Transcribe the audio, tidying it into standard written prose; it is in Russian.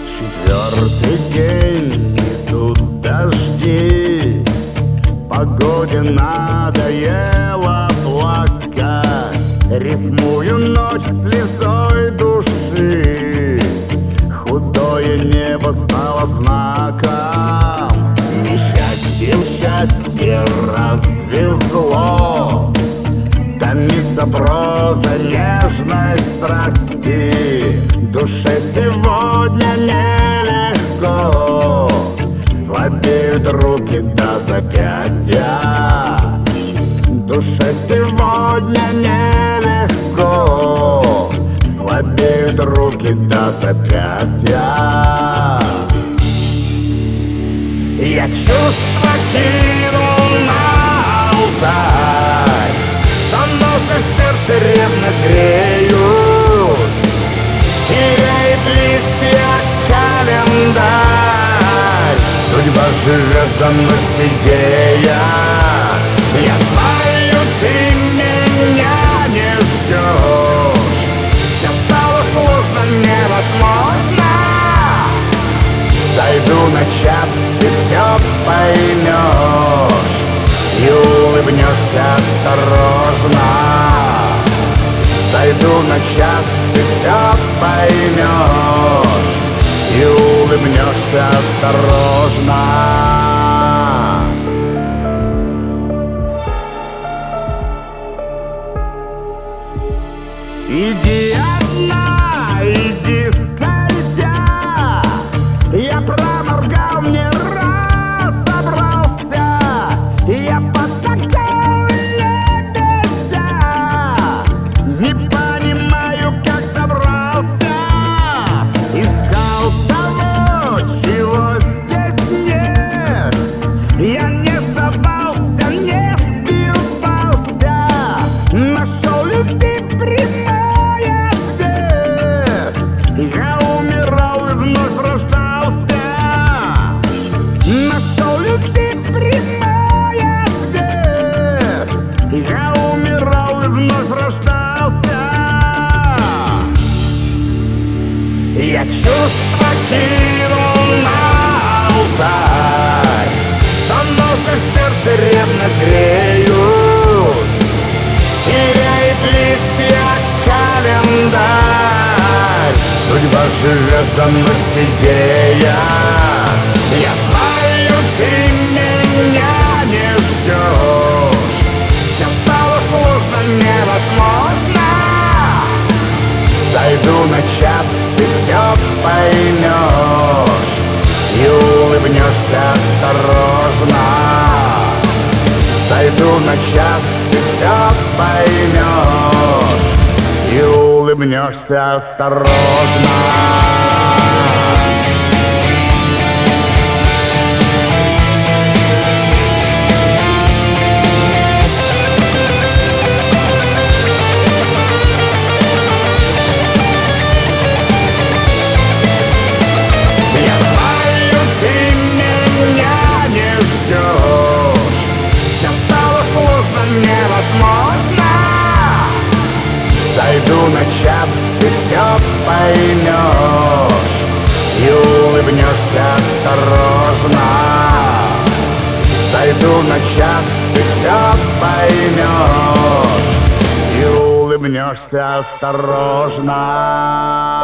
Четвертый день, идут дожди, погоде надоело плакать. Рифмую ночь слезой души, худое небо стало знаком. Несчастьем счастье развезло, томится проза нежной страсти. Душе сегодня нелегко, слабеют руки до запястья. Душе сегодня нелегко, слабеют руки до запястья. Я чувства кинул на алтарь, занозы в сердце ревность греют, теряет листья календарь. Судьба живет за мной сидея. Я знаю, ты меня не ждешь, все стало сложно, невозможно. Зайду на час, ты все поймешь и улыбнешься осторожно. Зайду на час, ты все поймешь и улыбнешься осторожно. Иди одна, иди скользя, я проморгал, не разобрался, я потакал, лебезя, не понимаю, как собрался. Искал того, чего здесь нет, я не сдавался, не сбивался, нашел любви прямой ответ. Я умирал и вновь рождался, нашел любви прямой ответ. Я умирал и вновь рождался. Я чувства кинул на алтарь, занозы в сердце ревность греют, теряет листья календарь. Судьба живет за мной сидея. Я знаю, ты меня не ждешь, все стало сложно, невозможно. Зайду на час, ты все поймешь и улыбнешься осторожно. Зайду на час, ты все поймешь и улыбнешься осторожно. Невозможно. Зайду на час, ты все поймешь и улыбнешься осторожно. Зайду на час, ты все поймешь и улыбнешься осторожно.